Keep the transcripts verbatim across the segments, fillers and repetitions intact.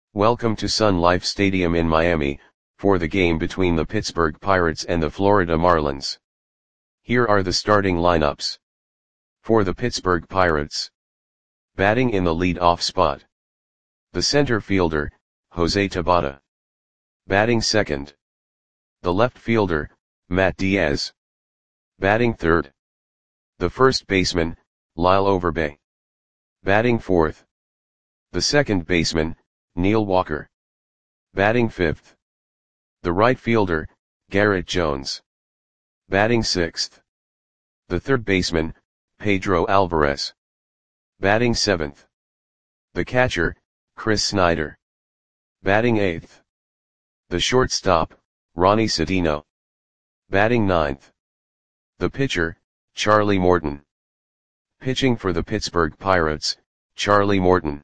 Welcome to Sun Life Stadium in Miami, for the game between the Pittsburgh Pirates and the Florida Marlins. Here are the starting lineups. For the Pittsburgh Pirates. Batting in the lead-off spot. The center fielder, Jose Tabata. Batting second. The left fielder, Matt Diaz. Batting third. The first baseman, Lyle Overbay. Batting fourth. The second baseman, Neil Walker. Batting fifth. The right fielder, Garrett Jones. Batting sixth. The third baseman, Pedro Alvarez. Batting seventh. The catcher, Chris Snyder. Batting eighth. The shortstop, Ronnie Cedeno. Batting ninth. The pitcher, Charlie Morton. Pitching for the Pittsburgh Pirates, Charlie Morton.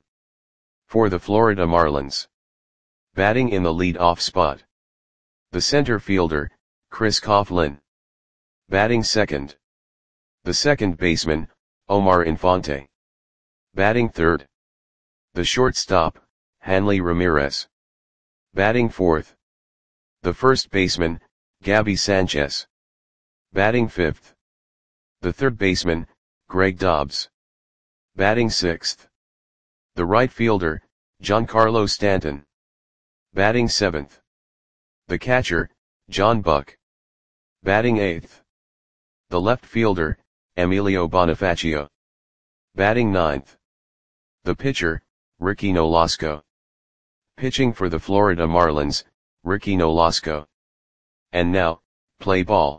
For the Florida Marlins. Batting in the lead-off spot. The center fielder, Chris Coughlin. Batting second. The second baseman, Omar Infante. Batting third. The shortstop, Hanley Ramirez. Batting fourth. The first baseman, Gabby Sanchez. Batting fifth. The third baseman, Greg Dobbs. Batting sixth. The right fielder, Giancarlo Stanton. Batting seventh. The catcher, John Buck. Batting eighth. The left fielder, Emilio Bonifacio. Batting ninth. The pitcher, Ricky Nolasco. Pitching for the Florida Marlins, Ricky Nolasco. And now, play ball.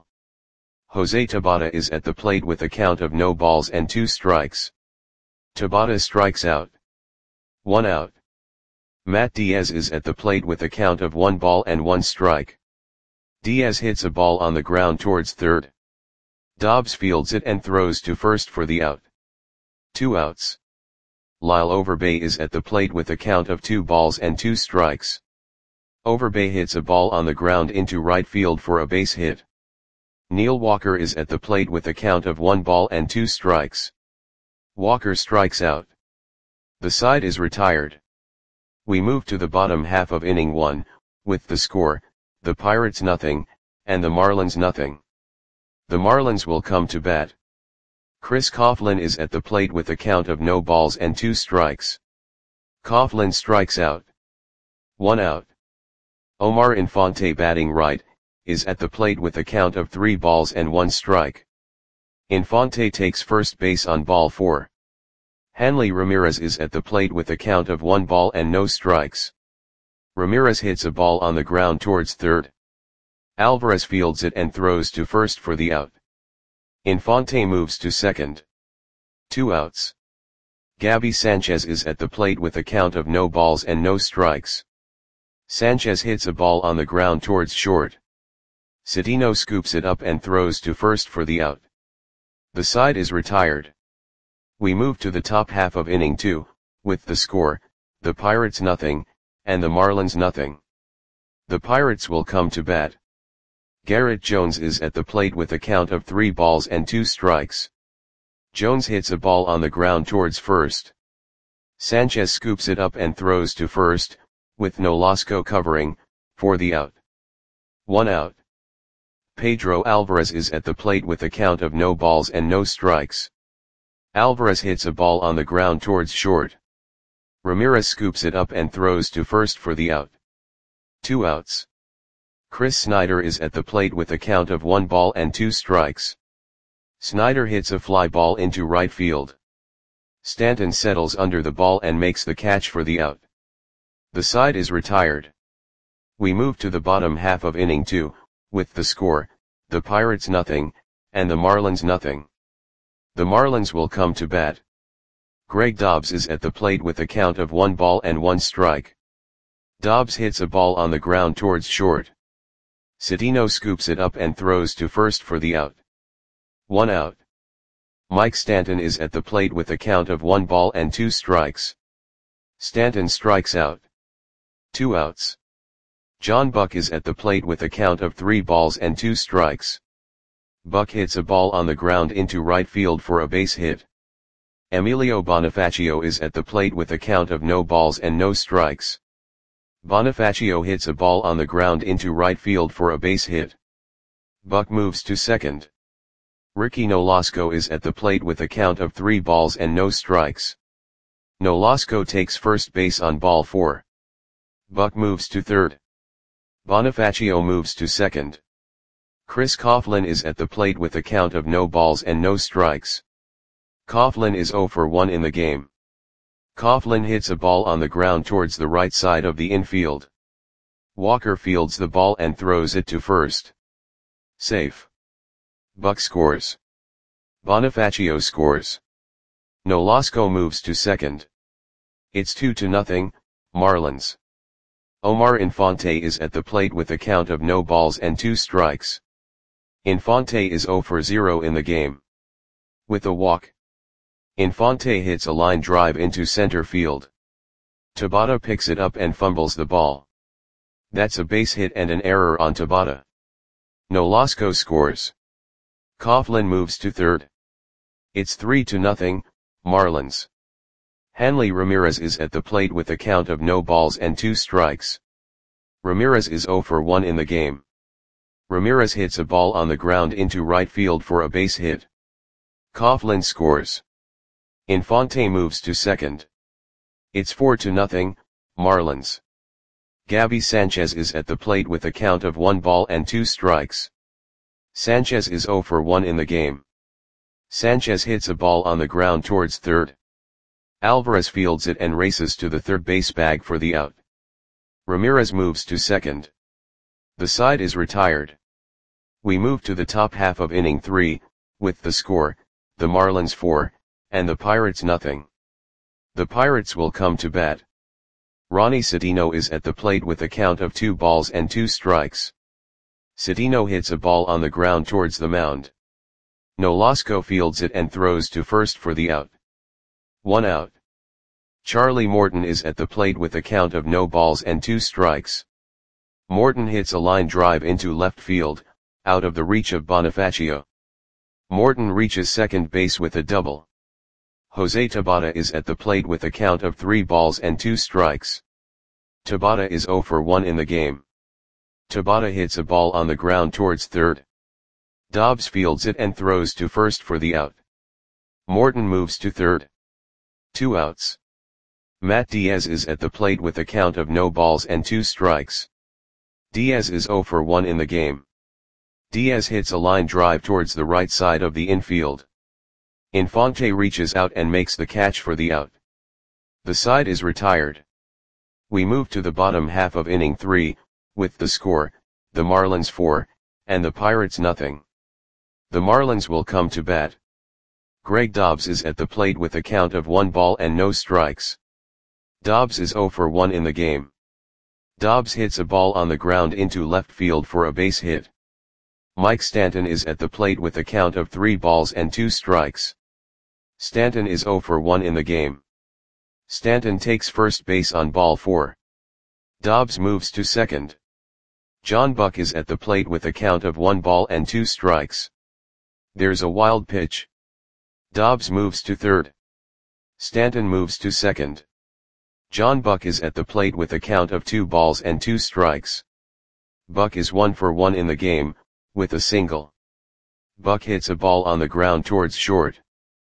Jose Tabata is at the plate with a count of no balls and two strikes. Tabata strikes out. One out. Matt Diaz is at the plate with a count of one ball and one strike. Diaz hits a ball on the ground towards third. Dobbs fields it and throws to first for the out. Two outs. Lyle Overbay is at the plate with a count of two balls and two strikes. Overbay hits a ball on the ground into right field for a base hit. Neil Walker is at the plate with a count of one ball and two strikes. Walker strikes out. The side is retired. We move to the bottom half of inning one, with the score, the Pirates nothing, and the Marlins nothing. The Marlins will come to bat. Chris Coughlin is at the plate with a count of no balls and two strikes. Coughlin strikes out. One out. Omar Infante, batting right, is at the plate with a count of three balls and one strike. Infante takes first base on ball four. Hanley Ramirez is at the plate with a count of one ball and no strikes. Ramirez hits a ball on the ground towards third. Alvarez fields it and throws to first for the out. Infante moves to second. Two outs. Gabby Sanchez is at the plate with a count of no balls and no strikes. Sanchez hits a ball on the ground towards short. Cedeno scoops it up and throws to first for the out. The side is retired. We move to the top half of inning two, with the score, the Pirates nothing, and the Marlins nothing. The Pirates will come to bat. Garrett Jones is at the plate with a count of three balls and two strikes. Jones hits a ball on the ground towards first. Sanchez scoops it up and throws to first, with Nolasco covering, for the out. One out. Pedro Alvarez is at the plate with a count of no balls and no strikes. Alvarez hits a ball on the ground towards short. Ramirez scoops it up and throws to first for the out. Two outs. Chris Snyder is at the plate with a count of one ball and two strikes. Snyder hits a fly ball into right field. Stanton settles under the ball and makes the catch for the out. The side is retired. We move to the bottom half of inning two, with the score, the Pirates nothing, and the Marlins nothing. The Marlins will come to bat. Greg Dobbs is at the plate with a count of one ball and one strike. Dobbs hits a ball on the ground towards short. Cedeno scoops it up and throws to first for the out. One out. Mike Stanton is at the plate with a count of one ball and two strikes. Stanton strikes out. Two outs. John Buck is at the plate with a count of three balls and two strikes. Buck hits a ball on the ground into right field for a base hit. Emilio Bonifacio is at the plate with a count of no balls and no strikes. Bonifacio hits a ball on the ground into right field for a base hit. Buck moves to second. Ricky Nolasco is at the plate with a count of three balls and no strikes. Nolasco takes first base on ball four. Buck moves to third. Bonifacio moves to second. Chris Coughlin is at the plate with a count of no balls and no strikes. Coughlin is zero for one in the game. Coughlin hits a ball on the ground towards the right side of the infield. Walker fields the ball and throws it to first. Safe. Buck scores. Bonifacio scores. Nolasco moves to second. It's two to nothing, Marlins. Omar Infante is at the plate with a count of no balls and two strikes. Infante is zero for zero in the game. With a walk, Infante hits a line drive into center field. Tabata picks it up and fumbles the ball. That's a base hit and an error on Tabata. Nolasco scores. Coughlin moves to third. It's three to nothing, Marlins. Hanley Ramirez is at the plate with a count of no balls and two strikes. Ramirez is zero for one in the game. Ramirez hits a ball on the ground into right field for a base hit. Coughlin scores. Infante moves to second. It's four to nothing, Marlins. Gabby Sanchez is at the plate with a count of one ball and two strikes. Sanchez is zero for one in the game. Sanchez hits a ball on the ground towards third. Alvarez fields it and races to the third base bag for the out. Ramirez moves to second. The side is retired. We move to the top half of inning three, with the score, the Marlins four, and the Pirates nothing. The Pirates will come to bat. Ronnie Cedeno is at the plate with a count of two balls and two strikes. Cedeno hits a ball on the ground towards the mound. Nolasco fields it and throws to first for the out. One out. Charlie Morton is at the plate with a count of no balls and two strikes. Morton hits a line drive into left field, out of the reach of Bonifacio. Morton reaches second base with a double. Jose Tabata is at the plate with a count of three balls and two strikes. Tabata is zero for one in the game. Tabata hits a ball on the ground towards third. Dobbs fields it and throws to first for the out. Morton moves to third. Two outs. Matt Diaz is at the plate with a count of no balls and two strikes. Diaz is zero for one in the game. Diaz hits a line drive towards the right side of the infield. Infante reaches out and makes the catch for the out. The side is retired. We move to the bottom half of inning three, with the score, the Marlins four, and the Pirates nothing. The Marlins will come to bat. Greg Dobbs is at the plate with a count of one ball and no strikes. Dobbs is zero for one in the game. Dobbs hits a ball on the ground into left field for a base hit. Mike Stanton is at the plate with a count of three balls and two strikes. Stanton is zero for one in the game. Stanton takes first base on ball four. Dobbs moves to second. John Buck is at the plate with a count of one ball and two strikes. There's a wild pitch. Dobbs moves to third. Stanton moves to second. John Buck is at the plate with a count of two balls and two strikes. Buck is one for one in the game, with a single. Buck hits a ball on the ground towards short.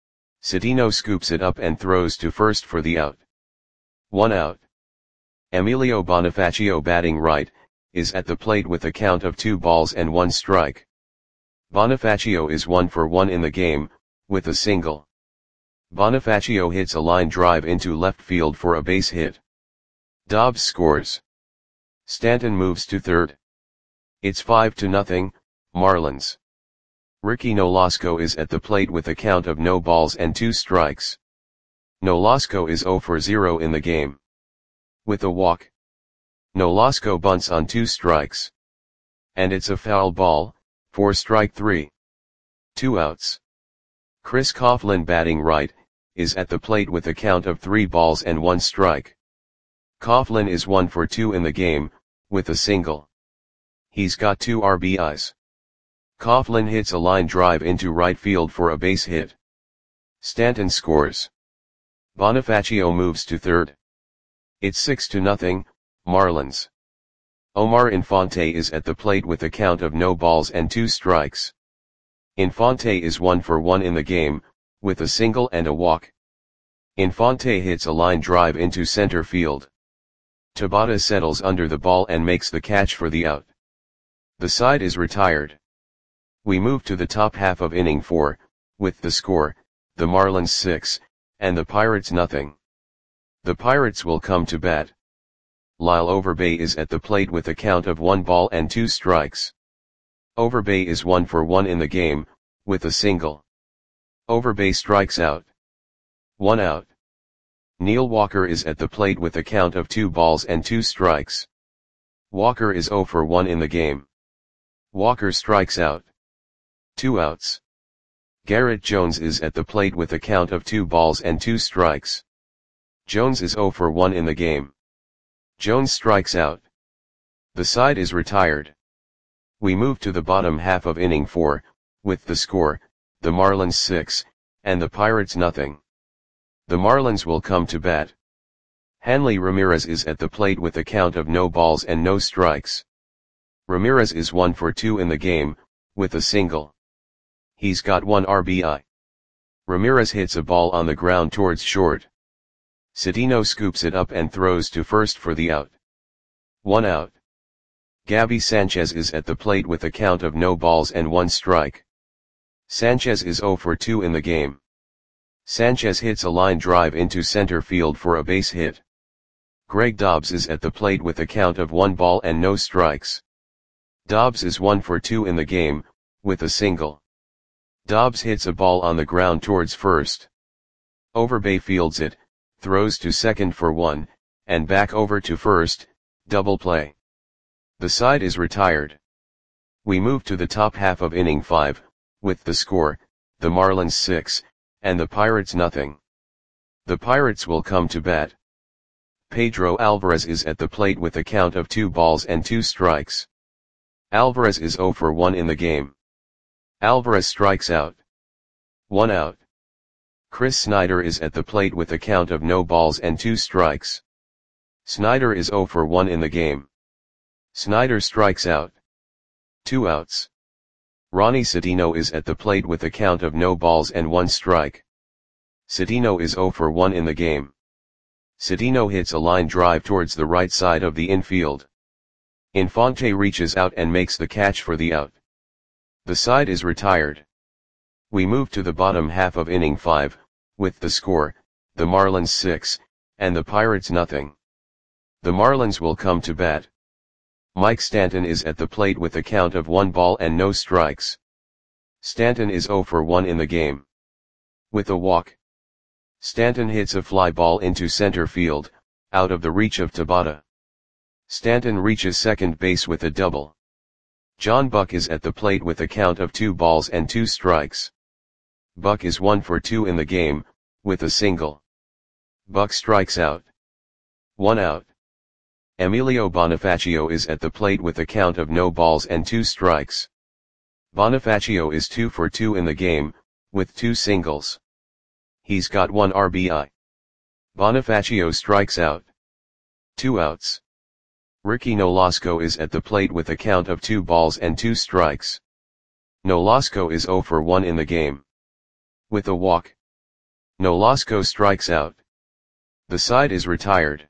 Cedeno scoops it up and throws to first for the out. One out. Emilio Bonifacio, batting right, is at the plate with a count of two balls and one strike. Bonifacio is one for one in the game, with a single. Bonifacio hits a line drive into left field for a base hit. Dobbs scores. Stanton moves to third. It's five to nothing, Marlins. Ricky Nolasco is at the plate with a count of no balls and two strikes. Nolasco is zero for zero in the game. With a walk, Nolasco bunts on two strikes. And it's a foul ball, for strike three. Two outs. Chris Coughlin, batting right, is at the plate with a count of three balls and one strike. Coughlin is one for two in the game, with a single. He's got two R B Is. Coughlin hits a line drive into right field for a base hit. Stanton scores. Bonifacio moves to third. It's six to nothing, Marlins. Omar Infante is at the plate with a count of no balls and two strikes. Infante is one for one in the game, with a single and a walk. Infante hits a line drive into center field. Tabata settles under the ball and makes the catch for the out. The side is retired. We move to the top half of inning four, with the score, the Marlins six, and the Pirates nothing. The Pirates will come to bat. Lyle Overbay is at the plate with a count of one ball and two strikes. Overbay is one for one in the game, with a single. Overbay strikes out. One out. Neil Walker is at the plate with a count of two balls and two strikes. Walker is zero for one in the game. Walker strikes out. Two outs. Garrett Jones is at the plate with a count of two balls and two strikes. Jones is zero for one in the game. Jones strikes out. The side is retired. We move to the bottom half of inning four, with the score, the Marlins six, and the Pirates nothing. The Marlins will come to bat. Hanley Ramirez is at the plate with a count of no balls and no strikes. Ramirez is one for two in the game, with a single. He's got one R B I. Ramirez hits a ball on the ground towards short. Cedeno scoops it up and throws to first for the out. One out. Gabby Sanchez is at the plate with a count of no balls and one strike. Sanchez is zero for two in the game. Sanchez hits a line drive into center field for a base hit. Greg Dobbs is at the plate with a count of one ball and no strikes. Dobbs is one for two in the game, with a single. Dobbs hits a ball on the ground towards first. Overbay fields it, throws to second for one, and back over to first, double play. The side is retired. We move to the top half of inning five, with the score, the Marlins six, and the Pirates nothing. The Pirates will come to bat. Pedro Alvarez is at the plate with a count of two balls and two strikes. Alvarez is zero for one in the game. Alvarez strikes out. One out. Chris Snyder is at the plate with a count of no balls and two strikes. Snyder is zero for one in the game. Snyder strikes out. Two outs. Ronnie Cedeno is at the plate with a count of no balls and one strike. Cedeno is zero for one in the game. Cedeno hits a line drive towards the right side of the infield. Infante reaches out and makes the catch for the out. The side is retired. We move to the bottom half of inning five, with the score, the Marlins six, and the Pirates nothing. The Marlins will come to bat. Mike Stanton is at the plate with a count of one ball and no strikes. Stanton is zero for one in the game. With a walk. Stanton hits a fly ball into center field, out of the reach of Tabata. Stanton reaches second base with a double. John Buck is at the plate with a count of two balls and two strikes. Buck is one for two in the game, with a single. Buck strikes out. One out. Emilio Bonifacio is at the plate with a count of no balls and two strikes. Bonifacio is two for two in the game, with two singles. He's got one R B I. Bonifacio strikes out. Two outs. Ricky Nolasco is at the plate with a count of two balls and two strikes. Nolasco is zero for one in the game. With a walk. Nolasco strikes out. The side is retired.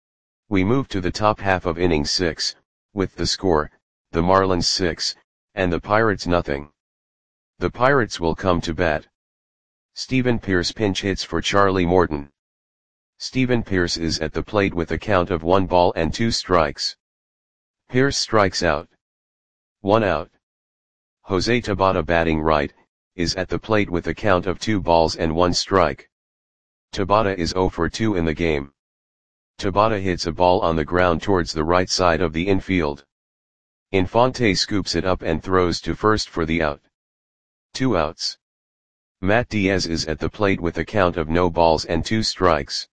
We move to the top half of inning six, with the score, the Marlins six, and the Pirates nothing. The Pirates will come to bat. Stephen Pearce pinch hits for Charlie Morton. Stephen Pearce is at the plate with a count of one ball and two strikes. Pearce strikes out. One out. Jose Tabata batting right, is at the plate with a count of two balls and one strike. Tabata is zero for two in the game. Tabata hits a ball on the ground towards the right side of the infield. Infante scoops it up and throws to first for the out. Two outs. Matt Diaz is at the plate with a count of no balls and two strikes.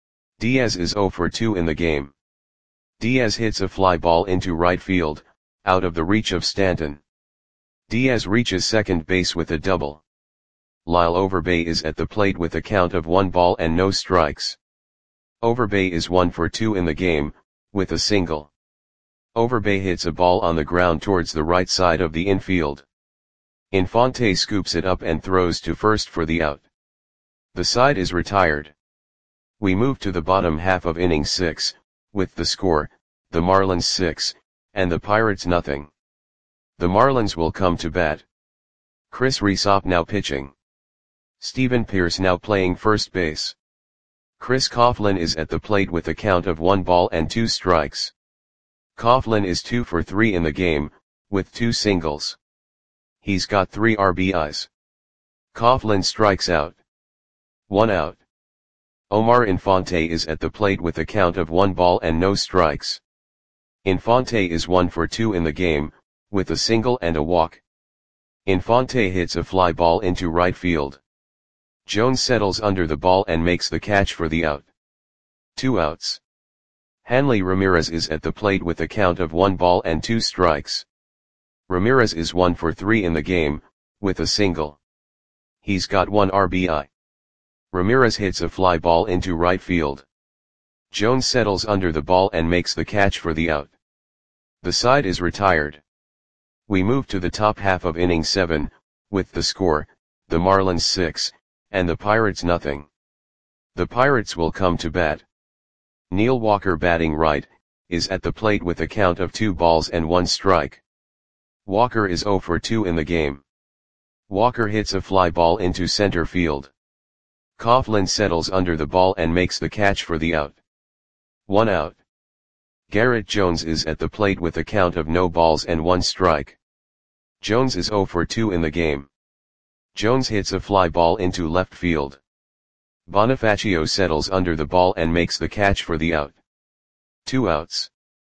Diaz is zero for two in the game. Diaz hits a fly ball into right field, out of the reach of Stanton. Diaz reaches second base with a double. Lyle Overbay is at the plate with a count of one ball and no strikes. Overbay is one for two in the game, with a single. Overbay hits a ball on the ground towards the right side of the infield. Infante scoops it up and throws to first for the out. The side is retired. We move to the bottom half of inning six, with the score, the Marlins six, and the Pirates nothing. The Marlins will come to bat. Chris Rysop now pitching. Steven Pearce now playing first base. Chris Coughlin is at the plate with a count of one ball and two strikes. Coughlin is two for three in the game, with two singles. He's got three R B Is. Coughlin strikes out. One out. Omar Infante is at the plate with a count of one ball and no strikes. Infante is one for two in the game, with a single and a walk. Infante hits a fly ball into right field. Jones settles under the ball and makes the catch for the out. Two outs. Hanley Ramirez is at the plate with a count of one ball and two strikes. Ramirez is one for three in the game, with a single. He's got one R B I. Ramirez hits a fly ball into right field. Jones settles under the ball and makes the catch for the out. The side is retired. We move to the top half of inning seven, with the score, the Marlins six, and the Pirates nothing. The Pirates will come to bat. Neil Walker batting right, is at the plate with a count of two balls and one strike. Walker is zero for two in the game. Walker hits a fly ball into center field. Coughlin settles under the ball and makes the catch for the out. One out. Garrett Jones is at the plate with a count of no balls and one strike. Jones is zero for two in the game. Jones hits a fly ball into left field. Bonifacio settles under the ball and makes the catch for the out. Two outs.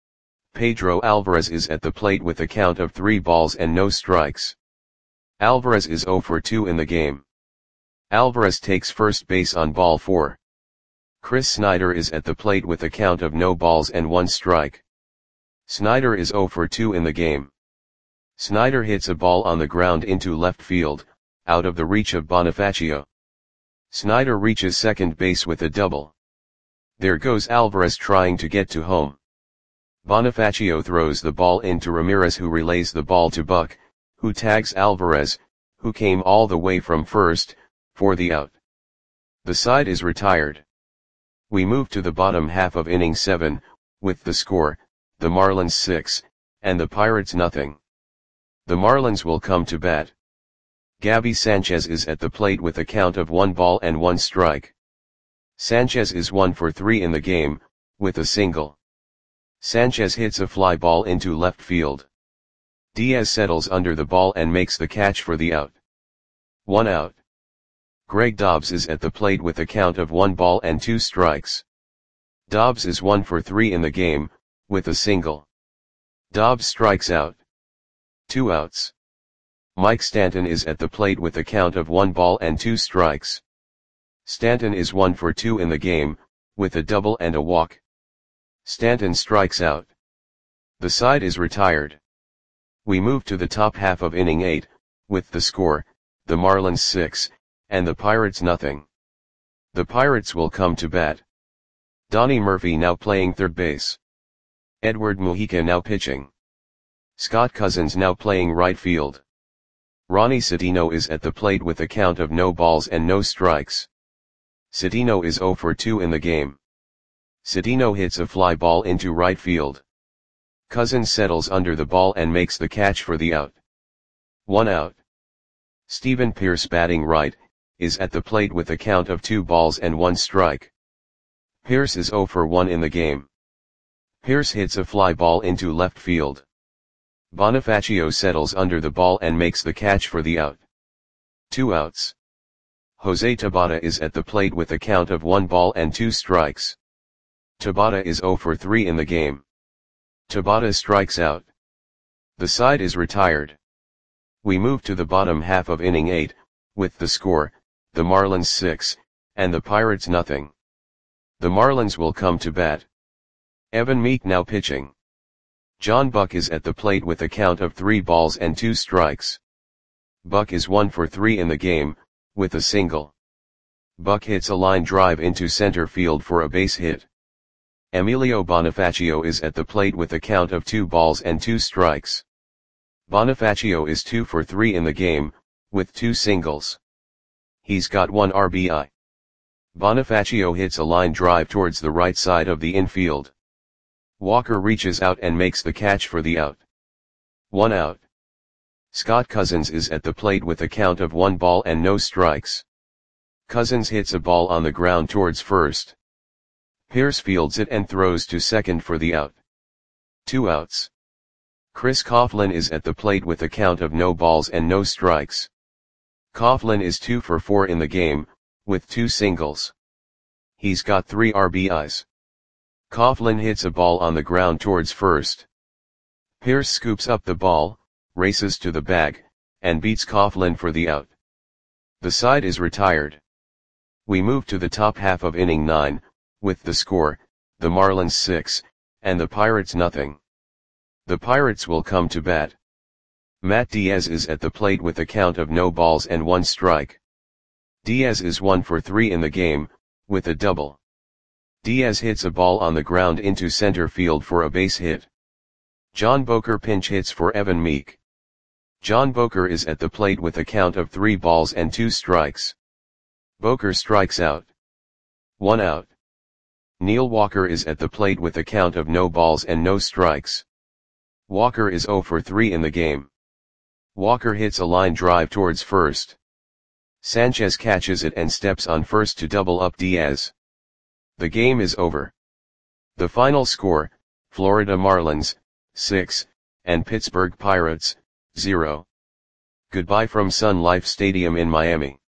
Pedro Alvarez is at the plate with a count of three balls and no strikes. Alvarez is zero for two in the game. Alvarez takes first base on ball four. Chris Snyder is at the plate with a count of no balls and one strike. Snyder is zero for two in the game. Snyder hits a ball on the ground into left field, out of the reach of Bonifacio. Snyder reaches second base with a double. There goes Alvarez trying to get to home. Bonifacio throws the ball into Ramirez, who relays the ball to Buck, who tags Alvarez, who came all the way from first, for the out. The side is retired. We move to the bottom half of inning seven, with the score, the Marlins six, and the Pirates nothing. The Marlins will come to bat. Gabby Sanchez is at the plate with a count of one ball and one strike. Sanchez is one for three in the game, with a single. Sanchez hits a fly ball into left field. Diaz settles under the ball and makes the catch for the out. One out. Greg Dobbs is at the plate with a count of one ball and two strikes. Dobbs is one for three in the game, with a single. Dobbs strikes out. Two outs. Mike Stanton is at the plate with a count of one ball and two strikes. Stanton is one for two in the game, with a double and a walk. Stanton strikes out. The side is retired. We move to the top half of inning eight, with the score, the Marlins six, and the Pirates nothing. The Pirates will come to bat. Donnie Murphy now playing third base. Edward Mujica now pitching. Scott Cousins now playing right field. Ronnie Cedeno is at the plate with a count of no balls and no strikes. Cedeno is zero for two in the game. Cedeno hits a fly ball into right field. Cousins settles under the ball and makes the catch for the out. One out. Steven Pearce batting right, is at the plate with a count of two balls and one strike. Pearce is zero for one in the game. Pearce hits a fly ball into left field. Bonifacio settles under the ball and makes the catch for the out. Two outs. Jose Tabata is at the plate with a count of one ball and two strikes. Tabata is zero for three in the game. Tabata strikes out. The side is retired. We move to the bottom half of inning eight, with the score, the Marlins six, and the Pirates nothing. The Marlins will come to bat. Evan Meek now pitching. John Buck is at the plate with a count of three balls and two strikes. Buck is one for three in the game, with a single. Buck hits a line drive into center field for a base hit. Emilio Bonifacio is at the plate with a count of two balls and two strikes. Bonifacio is two for three in the game, with two singles. He's got one R B I. Bonifacio hits a line drive towards the right side of the infield. Walker reaches out and makes the catch for the out. One out. Scott Cousins is at the plate with a count of one ball and no strikes. Cousins hits a ball on the ground towards first. Pierce fields it and throws to second for the out. Two outs. Chris Coughlin is at the plate with a count of no balls and no strikes. Coughlin is two for four in the game, with two singles. He's got three R B Is. Coughlin hits a ball on the ground towards first. Pierce scoops up the ball, races to the bag, and beats Coughlin for the out. The side is retired. We move to the top half of inning nine, with the score, the Marlins six, and the Pirates nothing. The Pirates will come to bat. Matt Diaz is at the plate with a count of no balls and one strike. Diaz is one for three in the game, with a double. Diaz hits a ball on the ground into center field for a base hit. John Boker pinch hits for Evan Meek. John Boker is at the plate with a count of three balls and two strikes. Boker strikes out. One out. Neil Walker is at the plate with a count of no balls and no strikes. Walker is zero for three in the game. Walker hits a line drive towards first. Sanchez catches it and steps on first to double up Diaz. The game is over. The final score, Florida Marlins, six, and Pittsburgh Pirates, zero. Goodbye from Sun Life Stadium in Miami.